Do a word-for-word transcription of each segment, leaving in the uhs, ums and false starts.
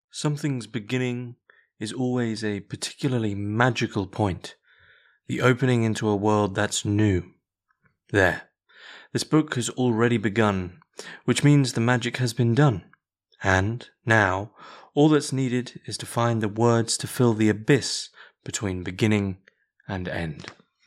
Something's beginning is always a particularly magical point, the opening into a world that's new. There, this book has already begun, which means the magic has been done. And, now, all that's needed is to find the words to fill the abyss between beginning and end.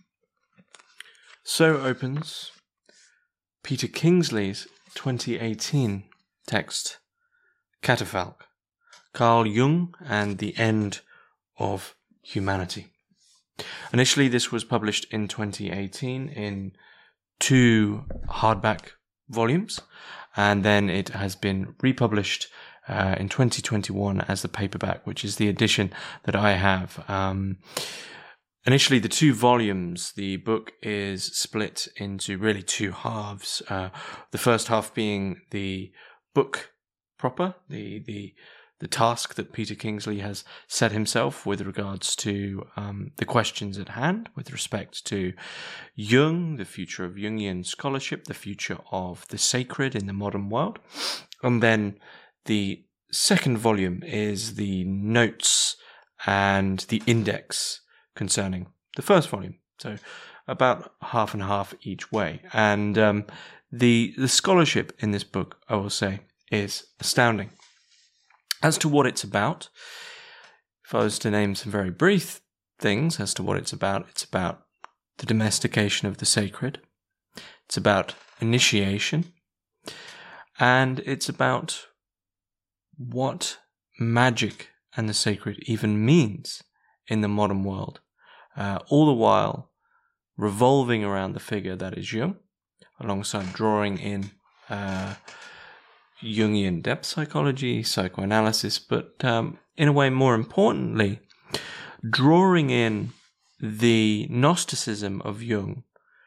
So opens Peter Kingsley's twenty eighteen text, Catafalque, Carl Jung and the End of Humanity. Initially, this was published in twenty eighteen in two hardback volumes, and then it has been republished uh, in twenty twenty-one as the paperback, which is the edition that I have. Um, initially, the two volumes, the book is split into really two halves. Uh, the first half being the book proper, the the the task that Peter Kingsley has set himself with regards to um, the questions at hand, with respect to Jung, the future of Jungian scholarship, the future of the sacred in the modern world. And then the second volume is the notes and the index concerning the first volume. So about half and half each way. And um, the the scholarship in this book, I will say, is astounding. As to what it's about, if I was to name some very brief things as to what it's about, it's about the domestication of the sacred, it's about initiation, and it's about what magic and the sacred even means in the modern world, uh, all the while revolving around the figure that is Jung, alongside drawing in uh, Jungian depth psychology, psychoanalysis, but um, in a way more importantly, drawing in the Gnosticism of Jung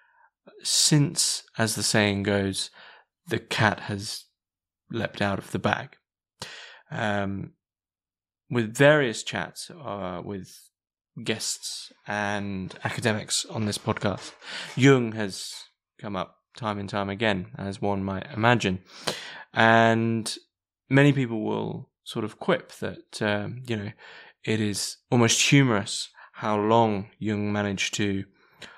since, as the saying goes, the cat has leapt out of the bag. Um, with various chats uh, with guests and academics on this podcast, Jung has come up time and time again, as one might imagine. And many people will sort of quip that, um, you know, it is almost humorous how long Jung managed to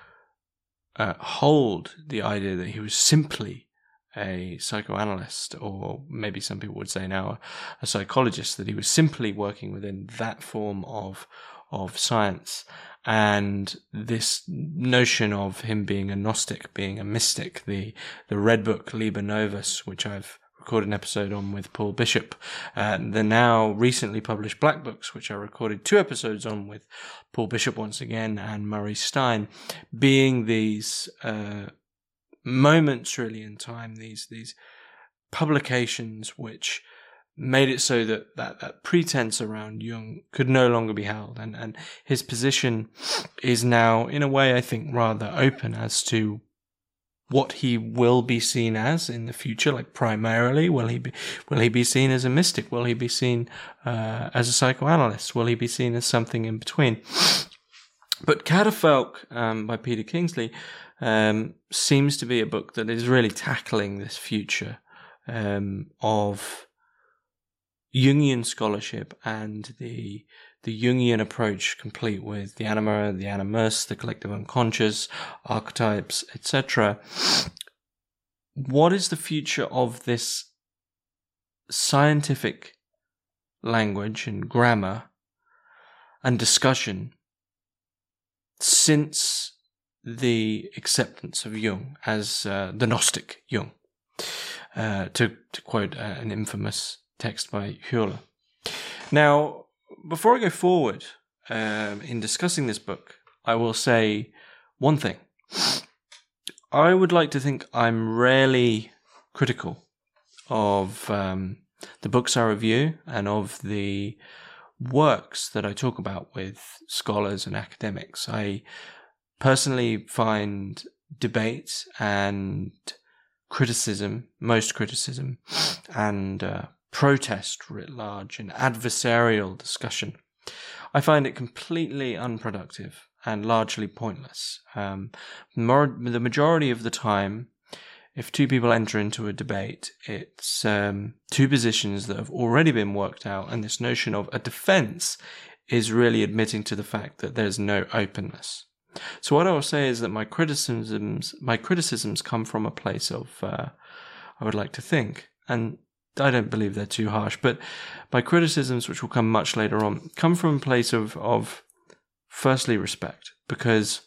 uh, hold the idea that he was simply a psychoanalyst, or maybe some people would say now a, a psychologist, that he was simply working within that form of of science. And this notion of him being a Gnostic, being a mystic, the the Red Book, Liber Novus, which I've recorded an episode on with Paul Bishop, uh, the now recently published Black Books, which I recorded two episodes on with Paul Bishop once again and Murray Stein, being these uh, moments really in time, these these publications which made it so that, that that pretense around Jung could no longer be held, and, and his position is now, in a way, I think, rather open as to what he will be seen as in the future. Like, primarily, will he be will he be seen as a mystic? Will he be seen uh, as a psychoanalyst? Will he be seen as something in between? But Catafalque, um, by Peter Kingsley, um, seems to be a book that is really tackling this future um, of Jungian scholarship and the the Jungian approach, complete with the anima, the animus, the collective unconscious, archetypes, et cetera. What is the future of this scientific language and grammar and discussion since the acceptance of Jung as uh, the Gnostic Jung, uh, to, to quote uh, an infamous text by Hüller. Now, before I go forward um, in discussing this book, I will say one thing. I would like to think I'm rarely critical of um, the books I review and of the works that I talk about with scholars and academics. I personally find debate and criticism, most criticism, and uh, protest writ large and adversarial discussion, I find it completely unproductive and largely pointless. Um, more, the majority of the time, if two people enter into a debate, it's um, two positions that have already been worked out, and this notion of a defense is really admitting to the fact that there's no openness. So what I will say is that my criticisms, my criticisms come from a place of, uh, I would like to think, and I don't believe they're too harsh, but my criticisms, which will come much later on, come from a place of, of firstly, respect, because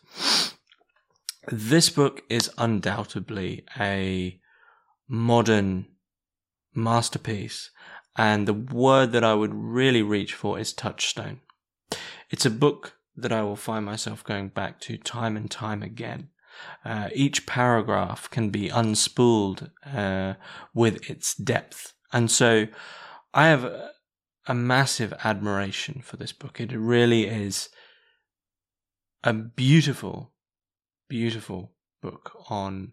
this book is undoubtedly a modern masterpiece, and the word that I would really reach for is touchstone. It's a book that I will find myself going back to time and time again. Uh, each paragraph can be unspooled uh, with its depth. And so I have a, a massive admiration for this book. It really is a beautiful, beautiful book on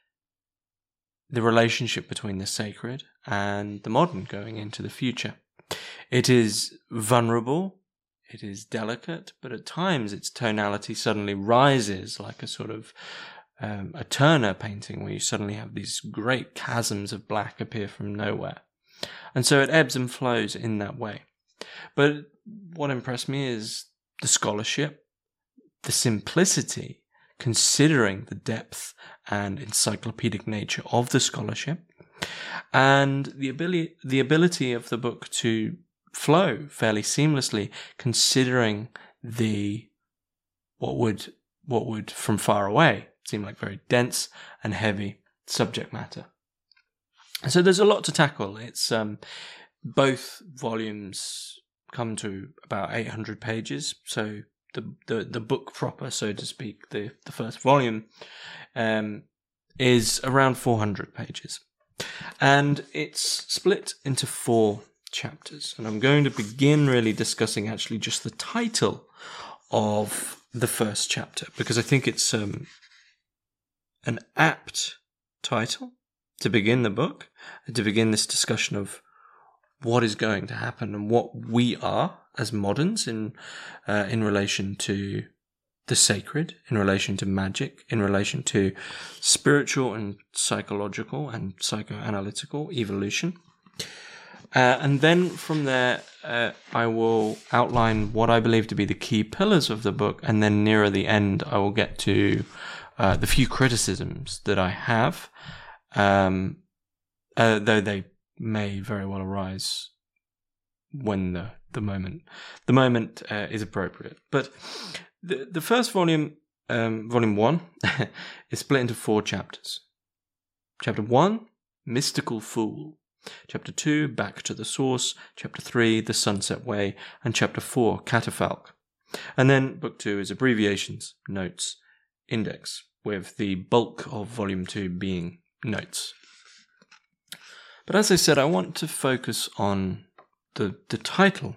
the relationship between the sacred and the modern going into the future. It is vulnerable. It is delicate, but at times its tonality suddenly rises like a sort of um, a Turner painting where you suddenly have these great chasms of black appear from nowhere. And so it ebbs and flows in that way. But what impressed me is the scholarship, the simplicity, considering the depth and encyclopedic nature of the scholarship, and the ability, the ability of the book to flow fairly seamlessly, considering the what would what would from far away seem like very dense and heavy subject matter. So there's a lot to tackle. It's um, both volumes come to about eight hundred pages. So the the the book proper, so to speak, the the first volume, um, is around four hundred pages, and it's split into four chapters, and I'm going to begin really discussing actually just the title of the first chapter, because I think it's um, an apt title to begin the book, and to begin this discussion of what is going to happen and what we are as moderns in uh, in relation to the sacred, in relation to magic, in relation to spiritual and psychological and psychoanalytical evolution. Uh, and then from there, uh, I will outline what I believe to be the key pillars of the book, and then nearer the end, I will get to uh, the few criticisms that I have, um, uh, though they may very well arise when the, the moment the moment uh, is appropriate. But the the first volume, um, volume one, is split into four chapters. Chapter one, Mystical Fool. Chapter two, Back to the Source. Chapter three, The Sunset Way. And Chapter four, Catafalque. And then Book two is abbreviations, notes, index, with the bulk of Volume two being notes. But as I said, I want to focus on the, the title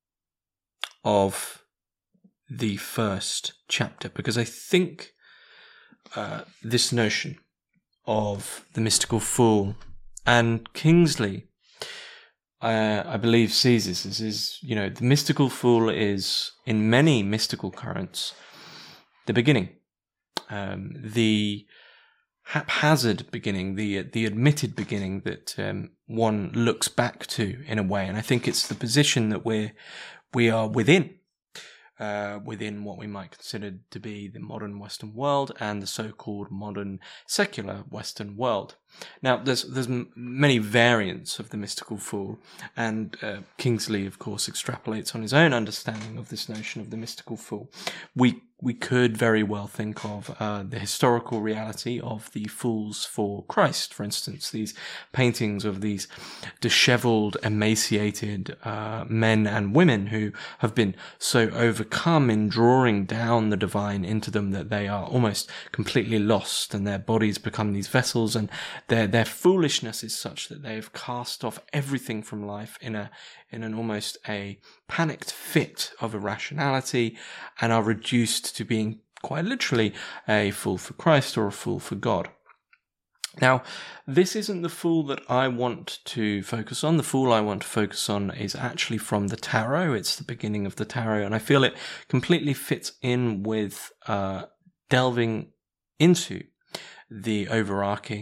of the first chapter, because I think uh, this notion of the mystical fool, and Kingsley, uh, I believe, sees this as, is, you know, the mystical fool is, in many mystical currents, the beginning, um, the haphazard beginning, the the admitted beginning that um, one looks back to in a way. And I think it's the position that we're, we are within. Uh, within what we might consider to be the modern Western world and the so-called modern secular Western world. Now, there's there's m- many variants of the mystical fool, and uh, Kingsley, of course, extrapolates on his own understanding of this notion of the mystical fool. We we could very well think of uh, the historical reality of the fools for Christ, for instance, these paintings of these disheveled, emaciated uh, men and women who have been so overcome in drawing down the divine into them that they are almost completely lost, and their bodies become these vessels, and their their foolishness is such that they have cast off everything from life in a in an almost a panicked fit of irrationality, and are reduced to being quite literally a fool for Christ or a fool for God. Now, this isn't the fool that I want to focus on. The fool I want to focus on is actually from the tarot. It's the beginning of the tarot, and I feel it completely fits in with uh, delving into the overarching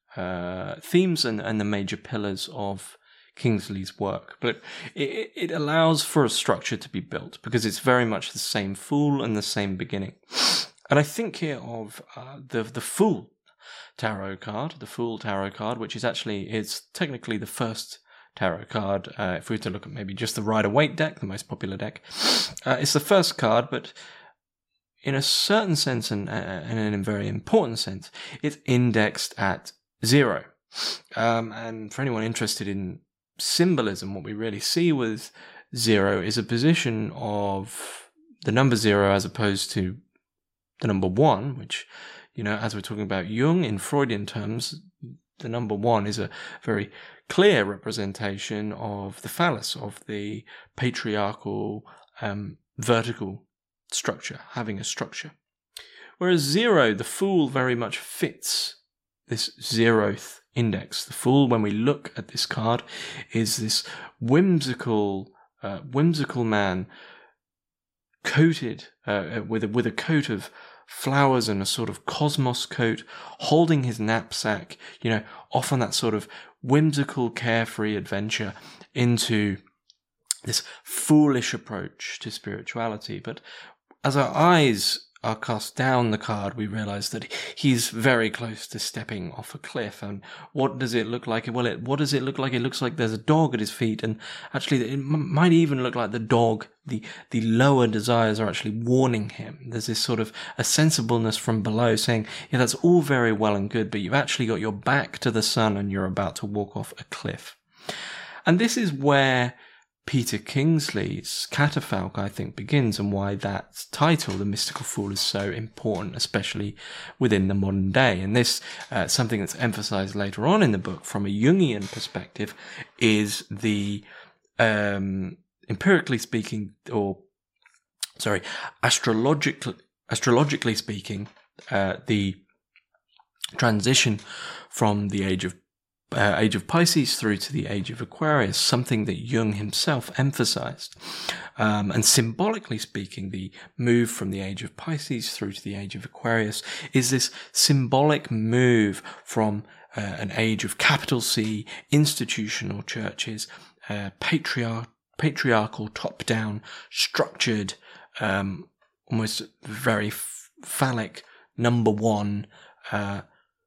uh, themes and, and the major pillars of Kingsley's work, but it, it allows for a structure to be built because it's very much the same Fool and the same beginning. And I think here of uh, the the Fool tarot card, the Fool tarot card, which is actually it's technically the first tarot card. Uh, if we were to look at maybe just the Rider-Waite deck, the most popular deck, uh, it's the first card, but in a certain sense and, uh, and in a very important sense, it's indexed at zero. Um, and for anyone interested in symbolism, what we really see with zero is a position of the number zero as opposed to the number one, which, you know, as we're talking about Jung in Freudian terms, the number one is a very clear representation of the phallus, of the patriarchal um, vertical structure, having a structure. Whereas zero, the Fool very much fits this zeroth index. The Fool, when we look at this card, is this whimsical, uh, whimsical man coated uh, with a, with a coat of flowers and a sort of cosmos coat, holding his knapsack, you know, off on that sort of whimsical, carefree adventure into this foolish approach to spirituality. But as our eyes are cast down the card, we realize that he's very close to stepping off a cliff. And what does it look like? Well, it, what does it look like? It looks like there's a dog at his feet, and actually it m- might even look like the dog, the, the lower desires are actually warning him. There's this sort of a sensibleness from below saying, yeah, that's all very well and good, but you've actually got your back to the sun and you're about to walk off a cliff. And this is where Peter Kingsley's Catafalque, I think, begins, and why that title, The Mystical Fool, is so important, especially within the modern day. And this, uh, something that's emphasized later on in the book from a Jungian perspective, is the, um, empirically speaking, or, sorry, astrologically, astrologically speaking, uh, the transition from the age of Uh, age of Pisces through to the age of Aquarius, something that Jung himself emphasized. Um, and symbolically speaking, the move from the age of Pisces through to the age of Aquarius is this symbolic move from uh, an age of capital C, institutional churches, uh, patriarch, patriarchal, top-down, structured, um, almost very f- phallic, number one, uh,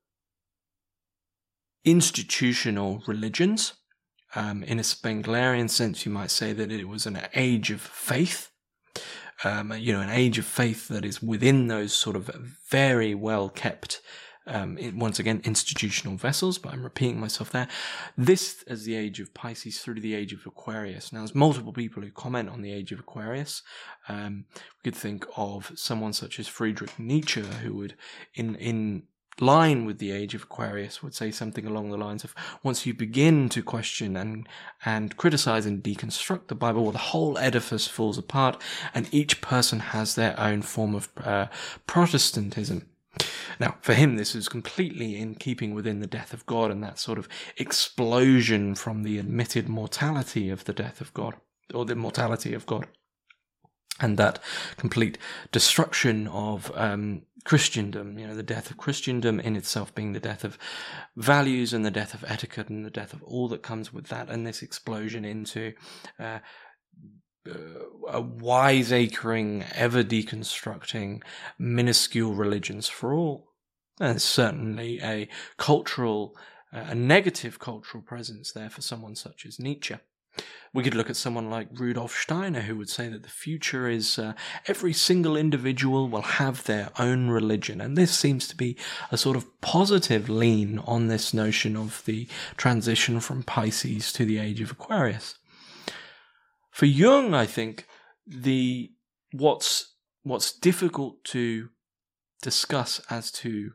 institutional religions. Um, in a Spenglerian sense, you might say that it was an age of faith, um, you know, an age of faith that is within those sort of very well kept, um, once again, institutional vessels, but I'm repeating myself there. This as the age of Pisces through to the age of Aquarius. Now, there's multiple people who comment on the age of Aquarius. Um, we could think of someone such as Friedrich Nietzsche, who would, in, in, line with the age of Aquarius, would say something along the lines of, once you begin to question and and criticize and deconstruct the Bible, well, the whole edifice falls apart, and each person has their own form of uh, Protestantism. Now, for him, this is completely in keeping within the death of God and that sort of explosion from the admitted mortality of the death of God, or the mortality of God. And that complete destruction of um, Christendom, you know, the death of Christendom in itself being the death of values and the death of etiquette and the death of all that comes with that, and this explosion into uh, uh, a wiseacring, ever deconstructing, minuscule religions for all. And there's certainly a cultural, uh, a negative cultural presence there for someone such as Nietzsche. We could look at someone like Rudolf Steiner, who would say that the future is uh, every single individual will have their own religion. And this seems to be a sort of positive lean on this notion of the transition from Pisces to the age of Aquarius. For Jung, I think the what's what's difficult to discuss as to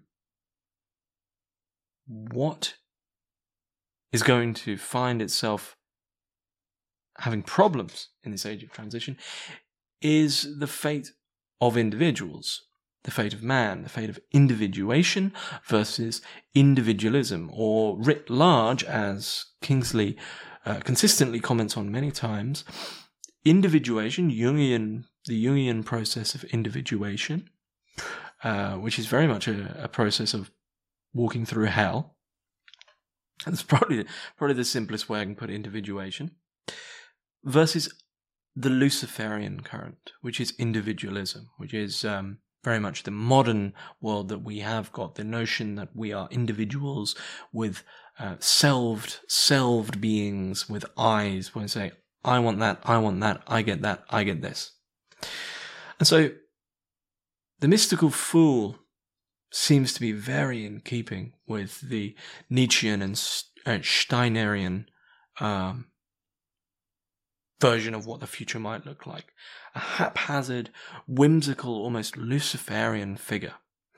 what is going to find itself having problems in this age of transition is the fate of individuals, the fate of man, the fate of individuation versus individualism, or writ large, as Kingsley uh, consistently comments on many times, individuation, Jungian, the Jungian process of individuation, uh, which is very much a, a process of walking through hell, That's probably probably the simplest way I can put individuation, versus the Luciferian current, which is individualism, which is um, very much the modern world that we have got, the notion that we are individuals with uh, selved, selved beings with eyes, when we say, I want that, I want that, I get that, I get this. And so the mystical fool seems to be very in keeping with the Nietzschean and Steinerian um, version of what the future might look like. A haphazard, whimsical, almost Luciferian figure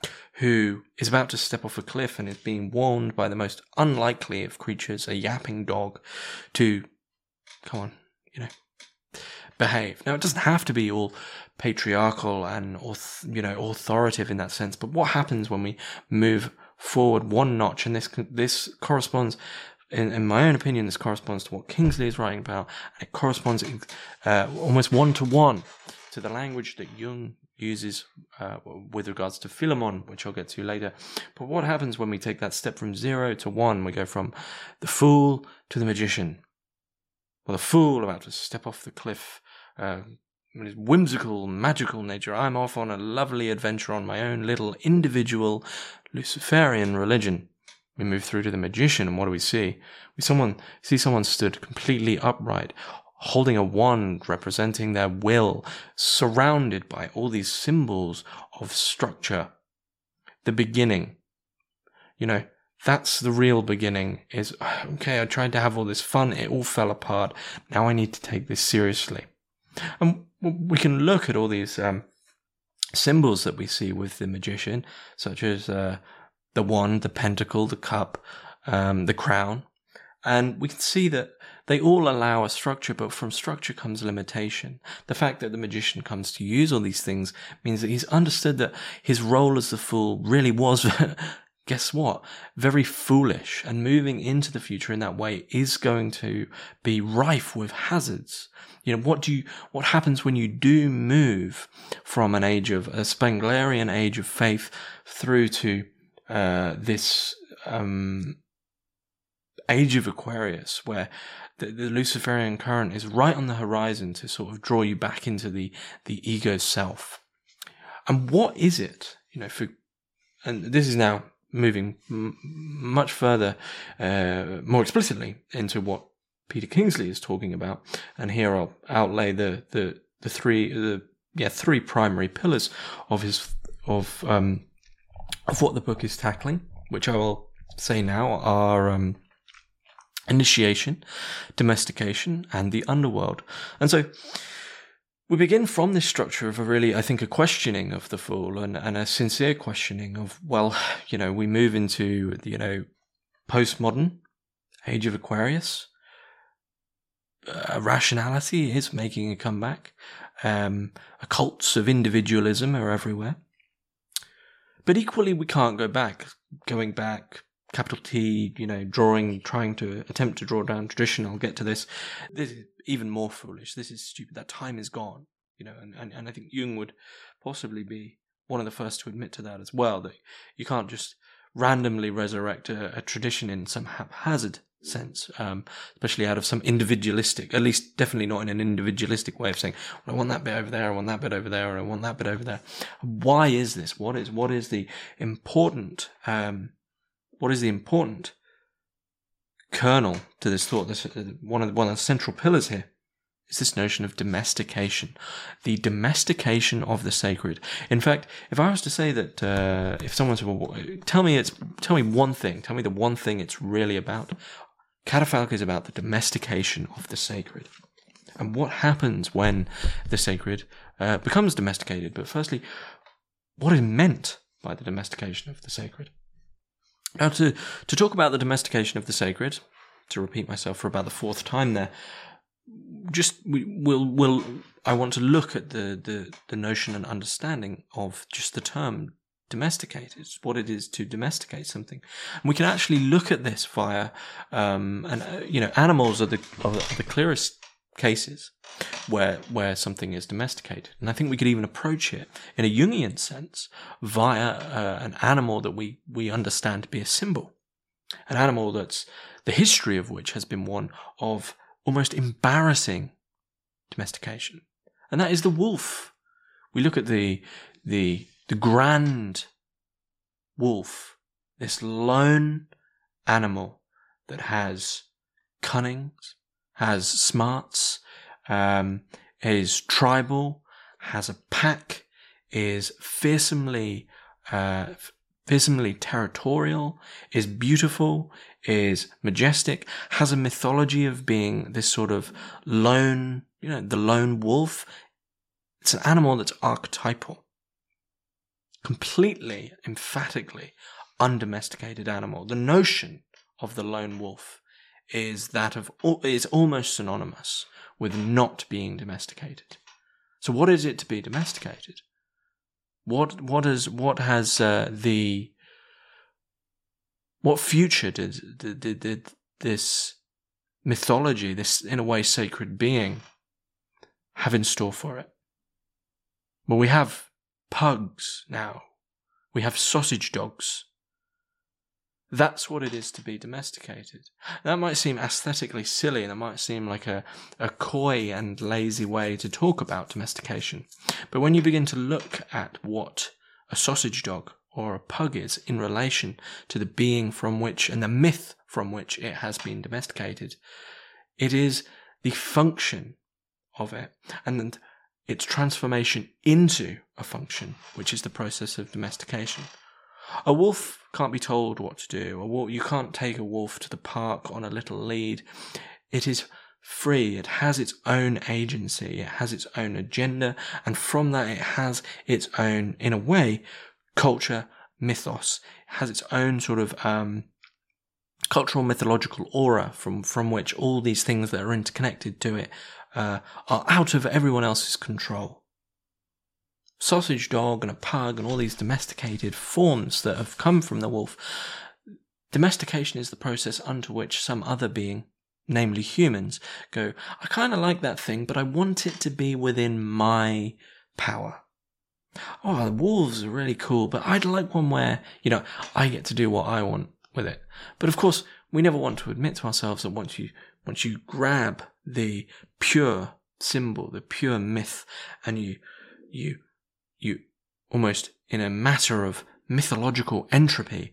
who is about to step off a cliff and is being warned by the most unlikely of creatures, a yapping dog, to, come on, you know, behave. Now, it doesn't have to be all patriarchal and, you know, authoritative in that sense, but what happens when we move forward one notch, and this this corresponds, in, in my own opinion, this corresponds to what Kingsley is writing about, and it corresponds uh, almost one-to-one to the language that Jung uses uh, with regards to Philemon, which I'll get to later. But what happens when we take that step from zero to one? We go from the fool to the magician. Well, the fool about to step off the cliff, uh, in his whimsical, magical nature, I'm off on a lovely adventure on my own little individual Luciferian religion. We move through to the magician, and what do we see? We someone see someone stood completely upright, holding a wand representing their will, surrounded by all these symbols of structure. The beginning. You know, that's the real beginning, is, okay, I tried to have all this fun, it all fell apart, now I need to take this seriously. And we can look at all these um, symbols that we see with the magician, such as uh, the wand, the pentacle, the cup, um, the crown, and we can see that they all allow a structure, but from structure comes limitation. The fact that the magician comes to use all these things means that he's understood that his role as the fool really was, guess what, very foolish, and moving into the future in that way is going to be rife with hazards. You know, what do you, what happens when you do move from an age of, a Spenglerian age of faith through to uh, this um, age of Aquarius, where the, the Luciferian current is right on the horizon to sort of draw you back into the, the ego self. And what is it, you know, for, and this is now moving m- much further, uh, more explicitly into what Peter Kingsley is talking about, and here I'll outlay the the the three the yeah three primary pillars of his of um of what the book is tackling, which I will say now are um, initiation, domestication, and the underworld. And so we begin from this structure of a really, I think, a questioning of the fool, and, and a sincere questioning of, well, you know, we move into the, you know, postmodern age of Aquarius. Uh, rationality is making a comeback. Um, cults of individualism are everywhere. But equally, we can't go back. Going back, capital T, you know, drawing, trying to attempt to draw down tradition. I'll get to this. This is even more foolish. This is stupid. That time is gone. You know, and, and, and I think Jung would possibly be one of the first to admit to that as well, that you can't just randomly resurrect a, a tradition in some haphazard sense, um, especially out of some individualistic, at least definitely not in an individualistic way of saying, well, I want that bit over there, I want that bit over there, or I want that bit over there. Why is this? What is what is the important um, what is the important kernel to this thought? This uh, one of the, one of the central pillars here is this notion of domestication, the domestication of the sacred. In fact, if I was to say that, uh, if someone said, well, tell me it's tell me one thing, tell me the one thing it's really about. Catafalque is about the domestication of the sacred. And what happens when the sacred uh, becomes domesticated? But firstly, what is meant by the domestication of the sacred? Now, to, to talk about the domestication of the sacred, to repeat myself for about the fourth time there, just we will will I want to look at the, the, the notion and understanding of just the term domesticate. It's what it is to domesticate something. And we can actually look at this via, um, and uh, you know, animals are the are the clearest cases where where something is domesticated. And I think we could even approach it in a Jungian sense via uh, an animal that we we understand to be a symbol, an animal that's the history of which has been one of almost embarrassing domestication. And that is the wolf. We look at the the the grand wolf, this lone animal that has cunning, has smarts, um, is tribal, has a pack, is fearsomely, uh, fearsomely territorial, is beautiful, is majestic, has a mythology of being this sort of lone, you know, the lone wolf. It's an animal that's archetypal. Completely, emphatically undomesticated animal. The notion of the lone wolf is that of is almost synonymous with not being domesticated. So, what is it to be domesticated? What what is what has uh, the what future did, did did this mythology, this in a way sacred being, have in store for it? Well, we have pugs now. We have sausage dogs. That's what it is to be domesticated. That might seem aesthetically silly, and it might seem like a, a coy and lazy way to talk about domestication. But when you begin to look at what a sausage dog or a pug is in relation to the being from which, and the myth from which it has been domesticated, it is the function of it, and its transformation into a function, which is the process of domestication. A wolf can't be told what to do. A wolf, you can't take a wolf to the park on a little lead. It is free. It has its own agency. It has its own agenda. And from that, it has its own, in a way, culture, mythos. It has its own sort of um, cultural mythological aura from, from which all these things that are interconnected to it uh, are out of everyone else's control. Sausage dog and a pug and all these domesticated forms that have come from the wolf. Domestication is the process unto which some other being, namely humans, go, I kind of like that thing, but I want it to be within my power. Oh, the wolves are really cool, but I'd like one where, you know, I get to do what I want with it. But of course, we never want to admit to ourselves that once you, once you grab the pure symbol, the pure myth, and you, you, you almost in a matter of mythological entropy,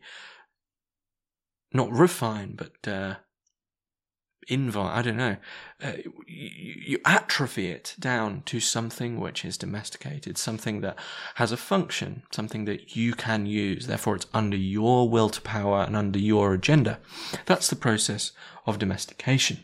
not refine, but uh, invite, I don't know, uh, you, you atrophy it down to something which is domesticated, something that has a function, something that you can use, therefore it's under your will to power and under your agenda. That's the process of domestication.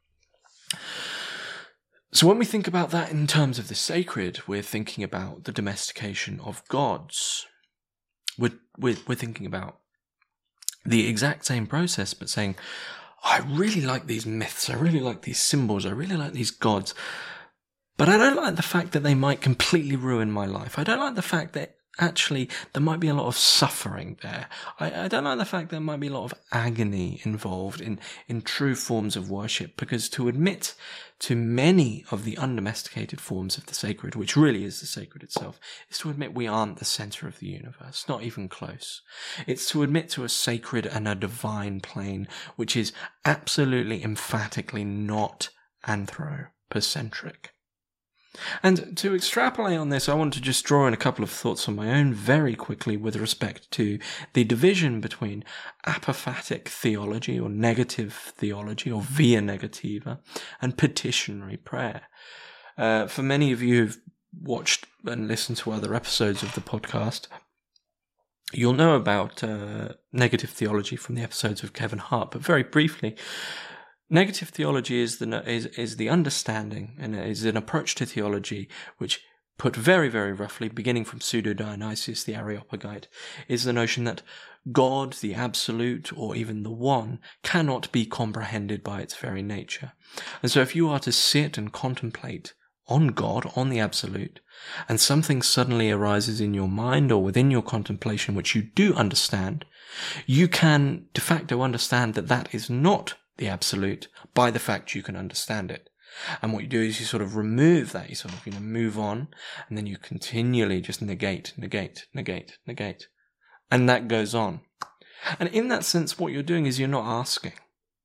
So when we think about that in terms of the sacred, we're thinking about the domestication of gods. We're, we're, we're thinking about the exact same process, but saying, oh, I really like these myths, I really like these symbols, I really like these gods, but I don't like the fact that they might completely ruin my life. I don't like the fact that actually there might be a lot of suffering there. I, I don't like the fact there might be a lot of agony involved in, in true forms of worship, because to admit to many of the undomesticated forms of the sacred, which really is the sacred itself, is to admit we aren't the center of the universe, not even close. It's to admit to a sacred and a divine plane, which is absolutely emphatically not anthropocentric. And to extrapolate on this, I want to just draw in a couple of thoughts on my own very quickly with respect to the division between apophatic theology or negative theology or via negativa and petitionary prayer. Uh, for many of you who've watched and listened to other episodes of the podcast, you'll know about uh, negative theology from the episodes of Kevin Hart, but very briefly, negative theology is the is is the understanding and is an approach to theology which, put very, very roughly, beginning from Pseudo-Dionysius, the Areopagite, is the notion that God, the absolute, or even the one, cannot be comprehended by its very nature. And so if you are to sit and contemplate on God, on the absolute, and something suddenly arises in your mind or within your contemplation which you do understand, you can de facto understand that that is not the absolute by the fact you can understand it. And what you do is you sort of remove that, you sort of, you know, move on, and then you continually just negate, negate, negate, negate. And that goes on. And in that sense, what you're doing is you're not asking.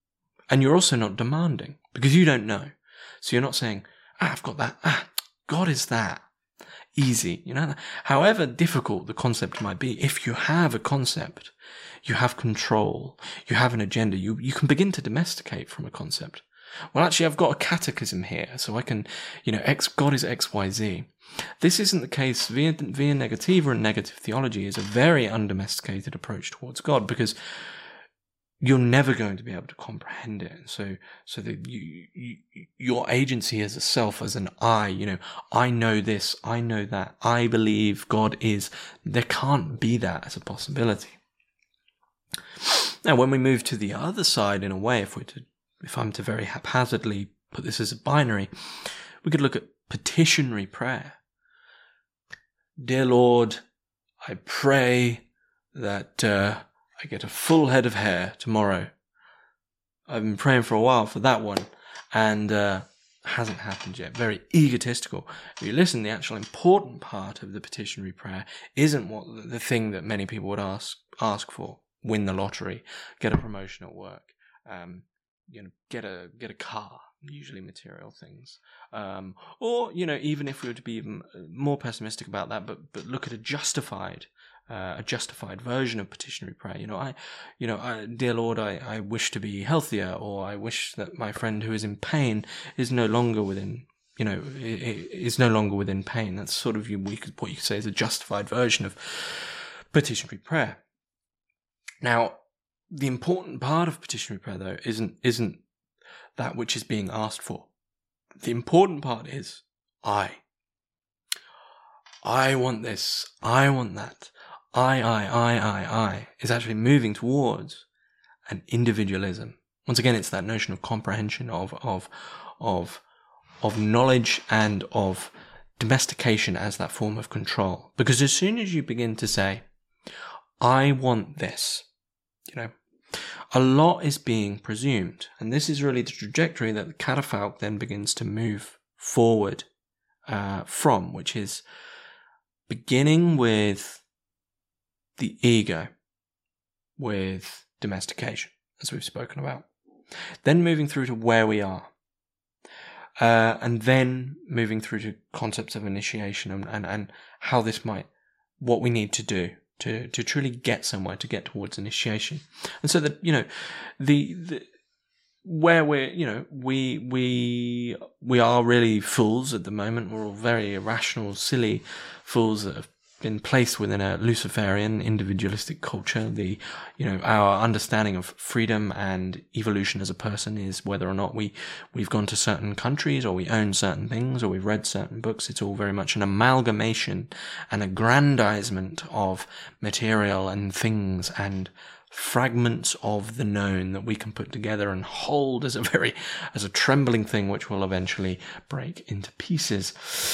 And you're also not demanding, because you don't know. So you're not saying, ah, I've got that. Ah, God is that. Easy. You know, however difficult the concept might be, if you have a concept, you have control, you have an agenda, you, you can begin to domesticate from a concept. Well, actually, I've got a catechism here, so I can, you know, X, God is X, Y, Z. This isn't the case. Via, via negativa and negative theology is a very undomesticated approach towards God, because you're never going to be able to comprehend it. So, so that you, you, your agency as a self, as an I, you know, I know this, I know that, I believe God is, there can't be that as a possibility. Now, when we move to the other side, in a way, if we're to, if I'm to very haphazardly put this as a binary, we could look at petitionary prayer. Dear Lord, I pray that, uh, I get a full head of hair tomorrow. I've been praying for a while for that one, and uh, hasn't happened yet. Very egotistical. If you listen, the actual important part of the petitionary prayer isn't what the thing that many people would ask ask for: win the lottery, get a promotion at work, um, you know, get a get a car. Usually material things, um, or you know, even if we were to be even more pessimistic about that, but but look at a justified. Uh, a justified version of petitionary prayer. You know, I, you know, I, dear Lord, I, I wish to be healthier, or I wish that my friend who is in pain is no longer within, you know, is no longer within pain. That's sort of you, we could, what you could say is a justified version of petitionary prayer. Now, the important part of petitionary prayer, though, isn't isn't that which is being asked for. The important part is I. I want this. I want that. I, I, I, I, I is actually moving towards an individualism. Once again, it's that notion of comprehension, of, of, of, of knowledge and of domestication as that form of control. Because as soon as you begin to say, I want this, you know, a lot is being presumed. And this is really the trajectory that the catafalque then begins to move forward uh, from, which is beginning with the ego, with domestication, as we've spoken about. Then moving through to where we are. Uh, and then moving through to concepts of initiation and, and, and how this might, what we need to do to, to truly get somewhere, to get towards initiation. And so that, you know, the, the where we're, you know, we, we, we are really fools at the moment. We're all very irrational, silly fools that have been placed within a Luciferian individualistic culture. The, you know, our understanding of freedom and evolution as a person is whether or not we, we've gone to certain countries, or we own certain things, or we've read certain books. It's all very much an amalgamation, an aggrandizement of material and things and fragments of the known that we can put together and hold as a very, as a trembling thing which will eventually break into pieces.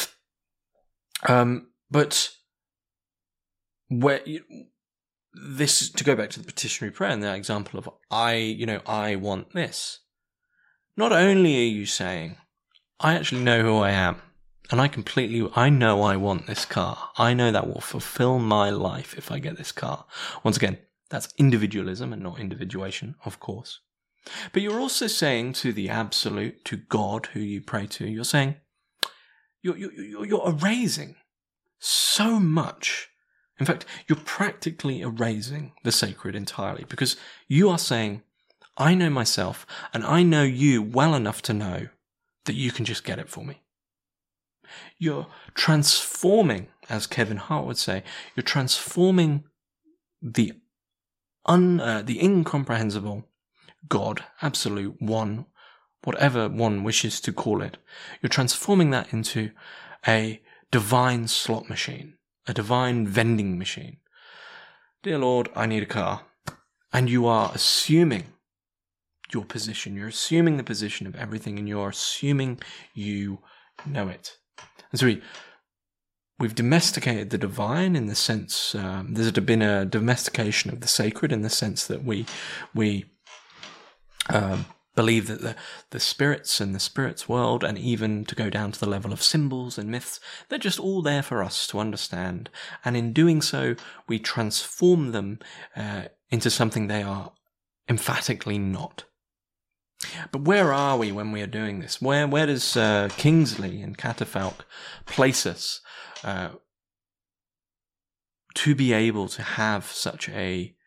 Um, but where you, this, to go back to the petitionary prayer and that example of I, you know, I want this. Not only are you saying, I actually know who I am, and I completely, I know I want this car. I know that will fulfill my life if I get this car. Once again, that's individualism and not individuation, of course. But you're also saying to the absolute, to God who you pray to, you're saying, you're, you're, you're erasing so much. In fact, you're practically erasing the sacred entirely, because you are saying, I know myself and I know you well enough to know that you can just get it for me. You're transforming, as Kevin Hart would say, you're transforming the un, uh, the incomprehensible God, absolute one, whatever one wishes to call it. You're transforming that into a divine slot machine, a divine vending machine. Dear Lord, I need a car. And you are assuming your position. You're assuming the position of everything, and you're assuming you know it. And so we, we've domesticated the divine in the sense, um, there's been a domestication of the sacred in the sense that we, we, um, believe that the, the spirits and the spirits world, and even to go down to the level of symbols and myths, they're just all there for us to understand. And in doing so, we transform them uh, into something they are emphatically not. But where are we when we are doing this? Where where does uh, Kingsley and Catafalque place us uh, to be able to have such a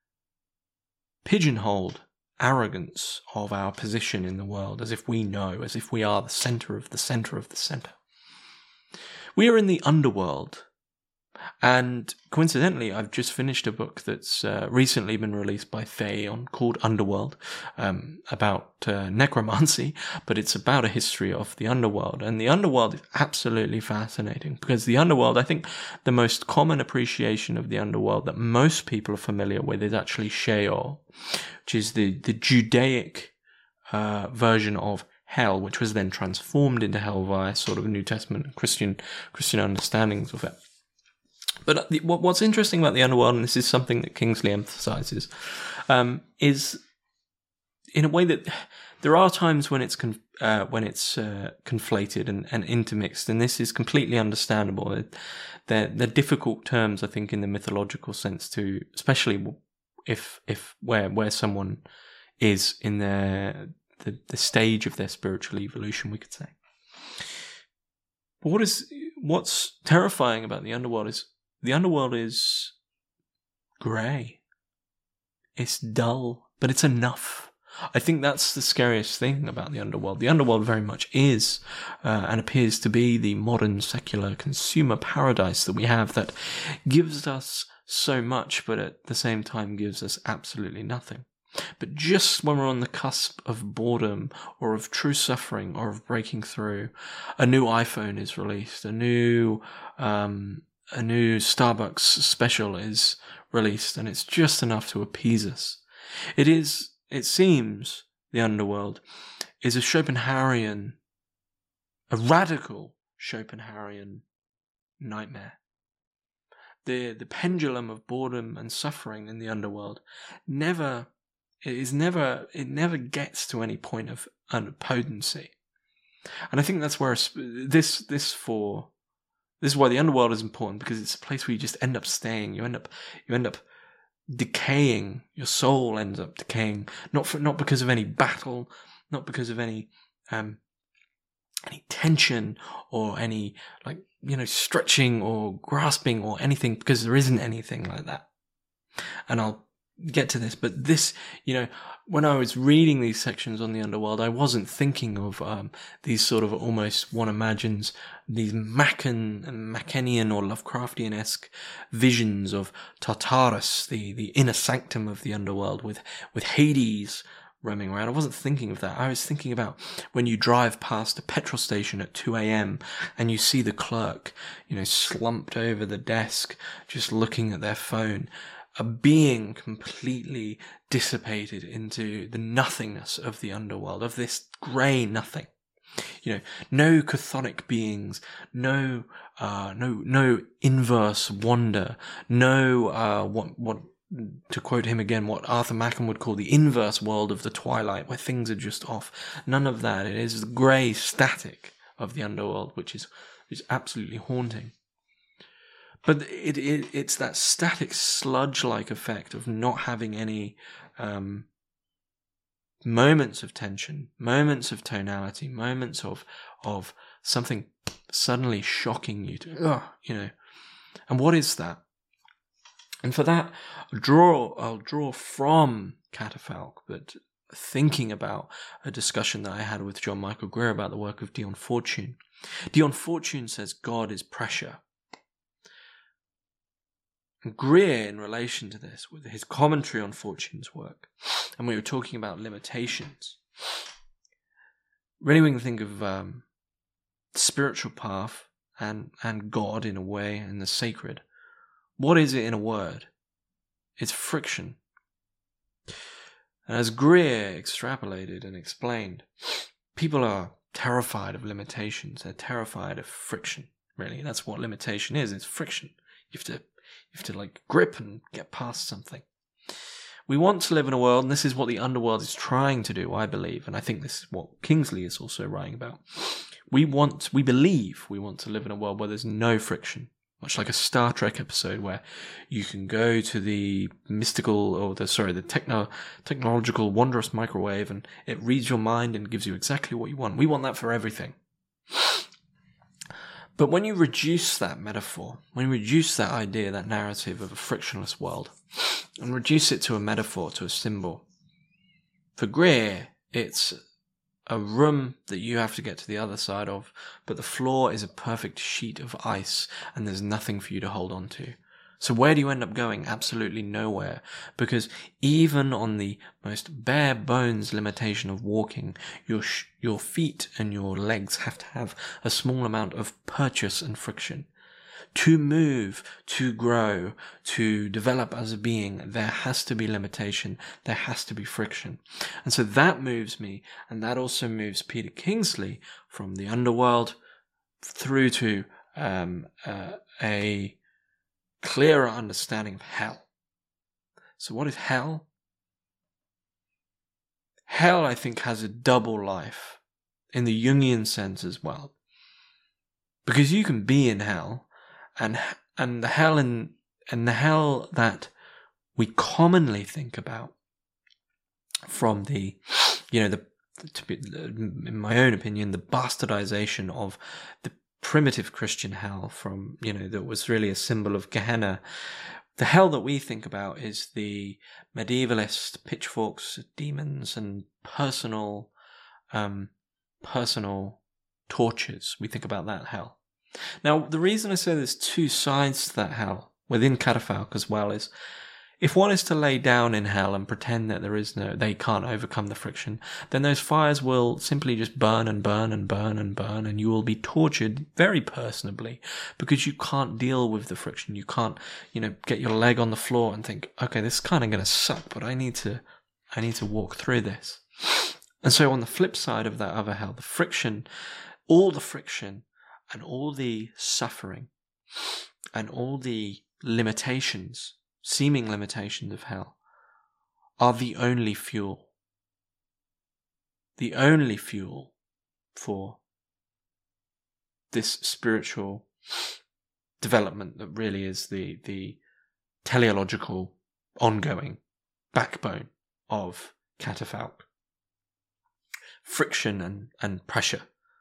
pigeonholed arrogance of our position in the world, as if we know, as if we are the centre of the centre of the centre? We are in the underworld. And coincidentally, I've just finished a book that's uh, recently been released by Theon called Underworld, um, about uh, necromancy, but it's about a history of the underworld. And the underworld is absolutely fascinating, because the underworld, I think the most common appreciation of the underworld that most people are familiar with is actually Sheol, which is the, the Judaic uh, version of hell, which was then transformed into hell via sort of New Testament Christian Christian understandings of it. But what's interesting about the underworld, and this is something that Kingsley emphasizes, um, is in a way that there are times when it's con- uh, when it's uh, conflated and, and intermixed, and this is completely understandable. They're, they're difficult terms, I think, in the mythological sense, to, especially if if where where someone is in their the, the stage of their spiritual evolution, we could say. But what is what's terrifying about the underworld is, the underworld is grey. It's dull, but it's enough. I think that's the scariest thing about the underworld. The underworld very much is uh, and appears to be the modern secular consumer paradise that we have, that gives us so much, but at the same time gives us absolutely nothing. But just when we're on the cusp of boredom or of true suffering or of breaking through, a new iPhone is released, a new um, a new Starbucks special is released, and it's just enough to appease us. It is, it seems, the underworld is a Schopenhauerian, a radical Schopenhauerian nightmare. The the pendulum of boredom and suffering in the underworld never it is never it never gets to any point of potency, and I think that's where this this for this is why the underworld is important, because it's a place where you just end up staying. You end up you end up decaying. Your soul ends up decaying, not for not because of any battle, not because of any um any tension or any, like, you know, stretching or grasping or anything, because there isn't anything like that. And I'll get to this, but this, you know, when I was reading these sections on the underworld, I wasn't thinking of um, these sort of almost, one imagines these Macan, Macanian or Lovecraftian-esque visions of Tartarus, the, the inner sanctum of the underworld, with, with Hades roaming around. I wasn't thinking of that. I was thinking about when you drive past a petrol station at two a.m. and you see the clerk, you know, slumped over the desk, just looking at their phone, a being completely dissipated into the nothingness of the underworld, of this grey nothing. You know, no chthonic beings, no, uh, no, no inverse wonder, no, uh, what, what, to quote him again, what Arthur Machen would call the inverse world of the twilight, where things are just off. None of that. It is the grey static of the underworld, which is, which is absolutely haunting. But it, it it's that static sludge-like effect of not having any um, moments of tension, moments of tonality, moments of of something suddenly shocking you to, ugh, you know. And what is that? And for that, I'll draw I'll draw from Catafalque, but thinking about a discussion that I had with John Michael Greer about the work of Dion Fortune. Dion Fortune says God is pressure. And Greer, in relation to this, with his commentary on Fortune's work, and we were talking about limitations, really we can think of um, spiritual path and, and God in a way, and the sacred. What is it in a word? It's friction. And as Greer extrapolated and explained, people are terrified of limitations. They're terrified of friction, really. That's what limitation is. It's friction. You have to You have to like grip and get past something. We want to live in a world, and this is what the underworld is trying to do, I believe, and I think this is what Kingsley is also writing about. We want, we believe we want to live in a world where there's no friction. much like a Star Trek episode where you can go to the mystical, or the, sorry, the techno, technological wondrous microwave and it reads your mind and gives you exactly what you want. We want that for everything. But when you reduce that metaphor, when you reduce that idea, that narrative of a frictionless world, and reduce it to a metaphor, to a symbol, for Greer, it's a room that you have to get to the other side of, but the floor is a perfect sheet of ice and there's nothing for you to hold on to. So where do you end up going? Absolutely nowhere. Because even on the most bare bones limitation of walking, your sh- your feet and your legs have to have a small amount of purchase and friction. To move, to grow, to develop as a being, there has to be limitation, there has to be friction. And so that moves me, and that also moves Peter Kingsley from the underworld through to um, uh, a clearer understanding of hell. So what is hell? Hell, I think, has a double life, in the Jungian sense as well. Because you can be in hell, And and the hell in and the hell that we commonly think about from the, you know, the to be, in my own opinion, the bastardization of the primitive Christian hell from, you know, that was really a symbol of Gehenna. The hell that we think about is the medievalist pitchforks, demons, and personal, um, personal tortures. We think about that hell. Now, the reason I say there's two sides to that hell within Catafalque as well is, if one is to lay down in hell and pretend that there is no, they can't overcome the friction, then those fires will simply just burn and burn and burn and burn, and you will be tortured very personably because you can't deal with the friction. You can't, you know, get your leg on the floor and think, okay, this is kind of going to suck, but I need to, I need to walk through this. And so on the flip side of that other hell, the friction, all the friction, and all the suffering and all the limitations, seeming limitations of hell, are the only fuel. The only fuel for this spiritual development that really is the, the teleological ongoing backbone of Catafalque. Friction and, and pressure.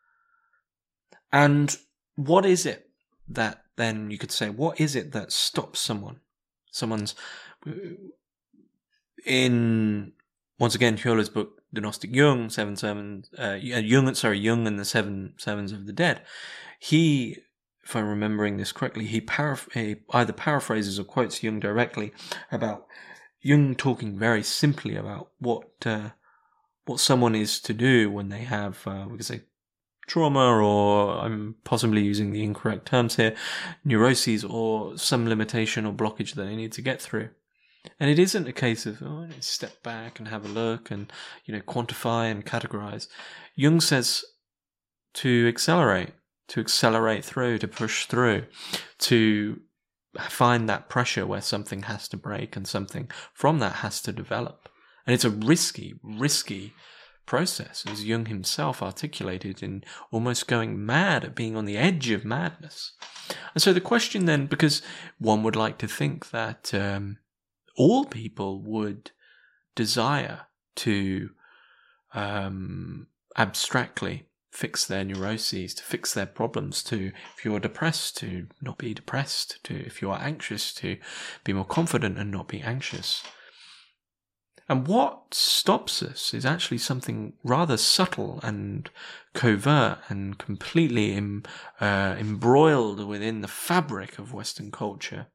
And what is it that then you could say, what is it that stops someone? Someone's, in, once again, Hjola's book, The Gnostic Jung, Seven Sermons, uh, Jung, sorry, Jung and the Seven Sermons of the Dead. He, if I'm remembering this correctly, he, paraph- he either paraphrases or quotes Jung directly about Jung talking very simply about what, uh, what someone is to do when they have, uh, we could say, trauma, or I'm possibly using the incorrect terms here, neuroses, or some limitation or blockage that they need to get through. And it isn't a case of, oh, I need to step back and have a look and, you know, quantify and categorize. Jung says to accelerate, to accelerate through, to push through, to find that pressure where something has to break and something from that has to develop. And it's a risky, risky process, as Jung himself articulated, in almost going mad, at being on the edge of madness. And so the question then, because one would like to think that um, all people would desire to um, abstractly fix their neuroses, to fix their problems, to, if you're depressed, to not be depressed, to, if you are anxious, to be more confident and not be anxious. And what stops us is actually something rather subtle and covert and completely em, uh, embroiled within the fabric of Western culture,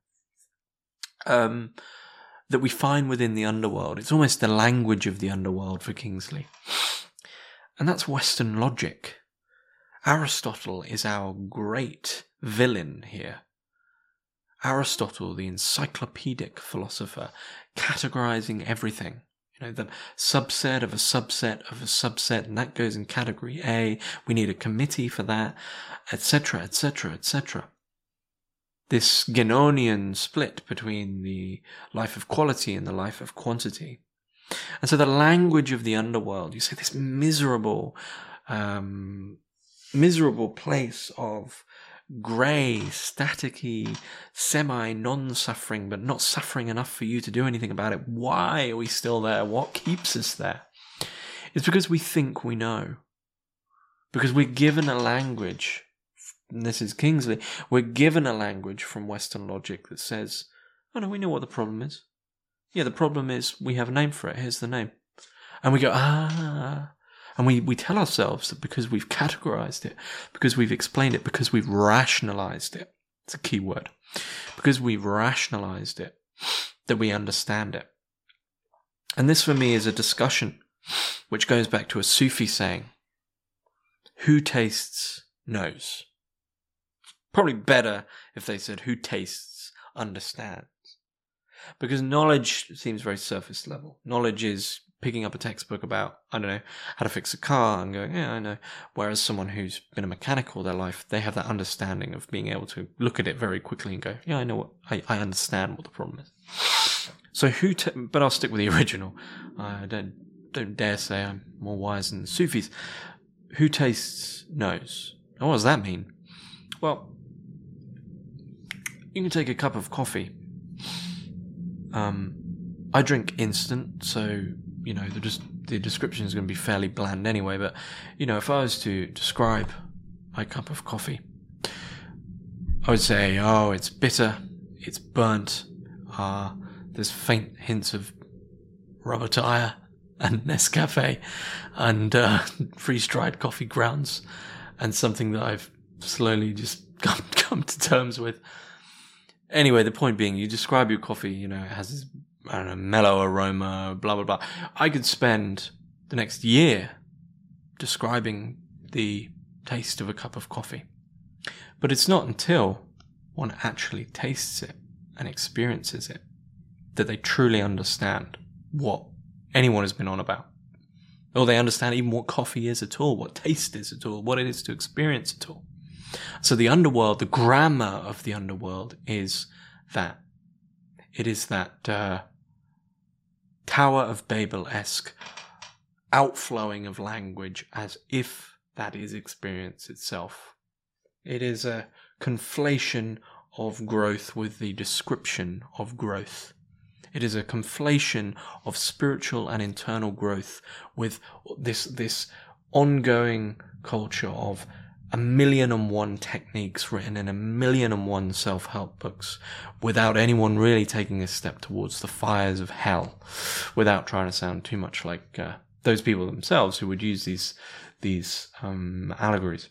um, that we find within the underworld. It's almost the language of the underworld for Kingsley. And that's Western logic. Aristotle is our great villain here. Aristotle, the encyclopedic philosopher, categorizing everything. You know, the subset of a subset of a subset, and that goes in category A. We need a committee for that, et cetera, et cetera, et cetera. This Guénonian split between the life of quality and the life of quantity. And so the language of the underworld, you say this miserable, um, miserable place of grey, staticky, semi-non-suffering, but not suffering enough for you to do anything about it. Why are we still there? What keeps us there? It's because we think we know. Because we're given a language, and this is Kingsley, we're given a language from Western logic that says, oh no, we know what the problem is. Yeah, the problem is we have a name for it. Here's the name. And we go, ah. And we, we tell ourselves that because we've categorized it, because we've explained it, because we've rationalized it, it's a key word, because we've rationalized it, that we understand it. And this for me is a discussion which goes back to a Sufi saying, who tastes knows. Probably better if they said who tastes understands. Because knowledge seems very surface level. Knowledge is picking up a textbook about, I don't know, how to fix a car and going, yeah, I know. Whereas someone who's been a mechanic all their life, they have that understanding of being able to look at it very quickly and go, yeah, I know what, I, I understand what the problem is. So who, t- but I'll stick with the original. I don't, don't dare say I'm more wise than the Sufis. Who tastes knows. And what does that mean? Well, you can take a cup of coffee. Um, I drink instant, so, you know, the, just, the description is going to be fairly bland anyway, but, you know, if I was to describe my cup of coffee, I would say, oh, it's bitter, it's burnt, uh, there's faint hints of rubber tire, and Nescafe, and uh, freeze-dried coffee grounds, and something that I've slowly just come, come to terms with. Anyway, the point being, you describe your coffee, you know, it has this, I don't know, mellow aroma, blah, blah, blah. I could spend the next year describing the taste of a cup of coffee. But it's not until one actually tastes it and experiences it that they truly understand what anyone has been on about. Or they understand even what coffee is at all, what taste is at all, what it is to experience at all. So the underworld, the grammar of the underworld is that. It is that uh, Tower of Babel-esque outflowing of language as if that is experience itself. It is a conflation of growth with the description of growth. It is a conflation of spiritual and internal growth with this this ongoing culture of a million and one techniques written in a million and one self-help books without anyone really taking a step towards the fires of hell, without trying to sound too much like uh, those people themselves who would use these these um, allegories.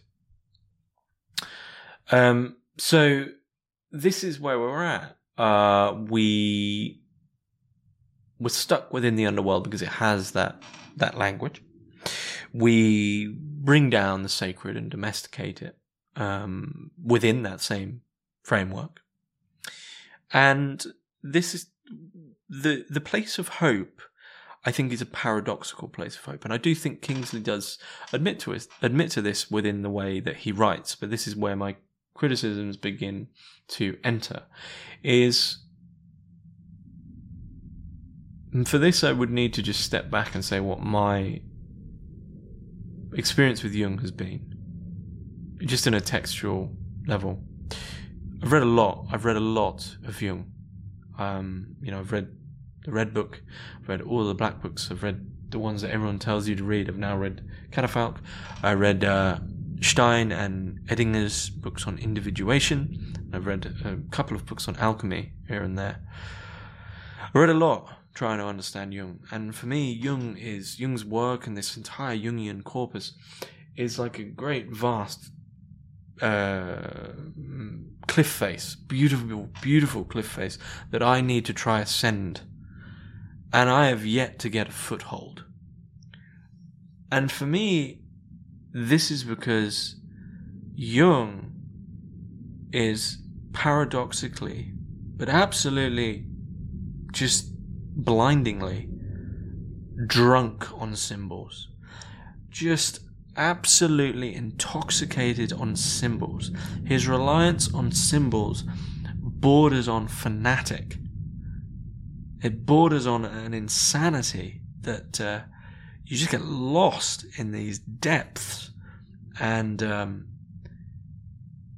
Um, so this is where we're at. Uh, we... We're stuck within the underworld because it has that that language. We bring down the sacred and domesticate it um, within that same framework. And this is the the place of hope, I think, is a paradoxical place of hope. And I do think Kingsley does admit to it, admit to this within the way that he writes, but this is where my criticisms begin to enter, is... And for this, I would need to just step back and say what my experience with Jung has been, just in a textual level. I've read a lot. I've read a lot of Jung. Um, you know, I've read the Red Book. I've read all the Black Books. I've read the ones that everyone tells you to read. I've now read Catafalque. I read uh, Stein and Edinger's books on individuation. I've read a couple of books on alchemy here and there. I read a lot trying to understand Jung. And for me, Jung is, Jung's work and this entire Jungian corpus is like a great, vast uh, cliff face, beautiful, beautiful cliff face that I need to try ascend. And I have yet to get a foothold. And for me, this is because Jung is paradoxically, but absolutely just blindingly drunk on symbols, just absolutely intoxicated on symbols. His reliance on symbols borders on fanatic. It borders on an insanity that uh, you just get lost in these depths. And um,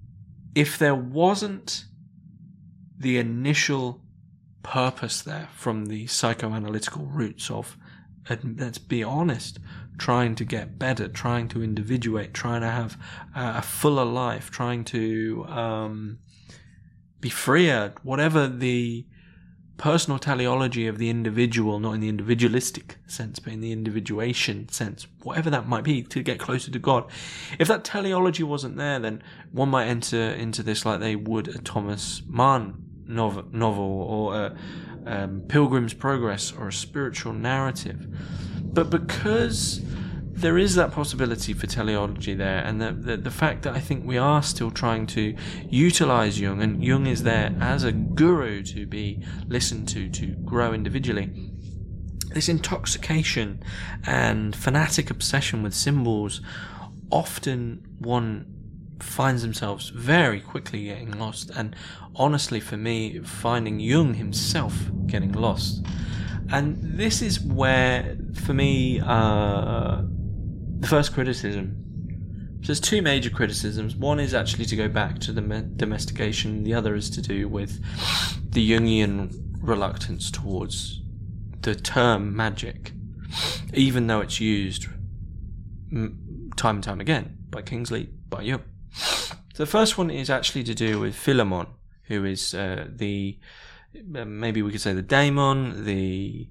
if there wasn't the initial purpose there from the psychoanalytical roots of, let's be honest, trying to get better, trying to individuate, trying to have a fuller life, trying to um, be freer, whatever the personal teleology of the individual, not in the individualistic sense, but in the individuation sense, whatever that might be, to get closer to God. If that teleology wasn't there, then one might enter into this like they would a Thomas Mann novel, novel or a um, Pilgrim's Progress or a spiritual narrative. But because there is that possibility for teleology there, and the, the, the fact that I think we are still trying to utilize Jung, and Jung is there as a guru to be listened to, to grow individually, this intoxication and fanatic obsession with symbols, often one finds themselves very quickly getting lost, and honestly for me, finding Jung himself getting lost. And this is where, for me, uh, the first criticism. So there's two major criticisms. One is actually to go back to the domestication. The other is to do with the Jungian reluctance towards the term magic, even though it's used time and time again by Kingsley, by Jung. So the first one is actually to do with Philemon, who is uh, the, maybe we could say the daemon, the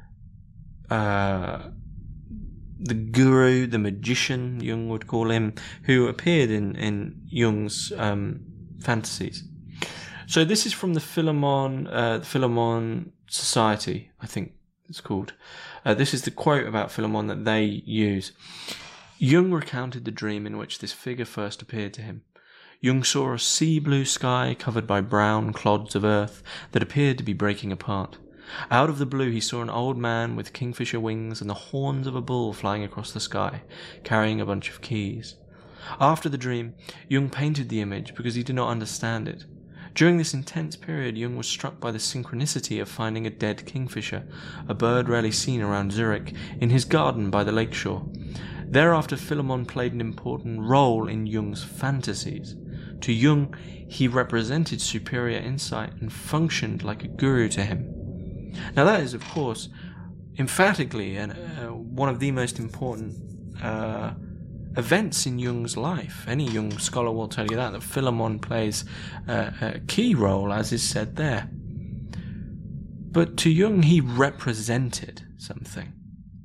uh, the guru, the magician, Jung would call him, who appeared in, in Jung's um, fantasies. So this is from the Philemon, uh, the Philemon Society, I think it's called. Uh, this is the quote about Philemon that they use. Jung recounted the dream in which this figure first appeared to him. Jung saw a sea blue sky covered by brown clods of earth that appeared to be breaking apart. Out of the blue he saw an old man with kingfisher wings and the horns of a bull flying across the sky, carrying a bunch of keys. After the dream, Jung painted the image because he did not understand it. During this intense period, Jung was struck by the synchronicity of finding a dead kingfisher, a bird rarely seen around Zurich, in his garden by the lakeshore. Thereafter, Philemon played an important role in Jung's fantasies. To Jung, he represented superior insight and functioned like a guru to him. Now that is, of course, emphatically and uh, one of the most important uh, events in Jung's life. Any Jung scholar will tell you that, that Philemon plays uh, a key role, as is said there. But to Jung, he represented something.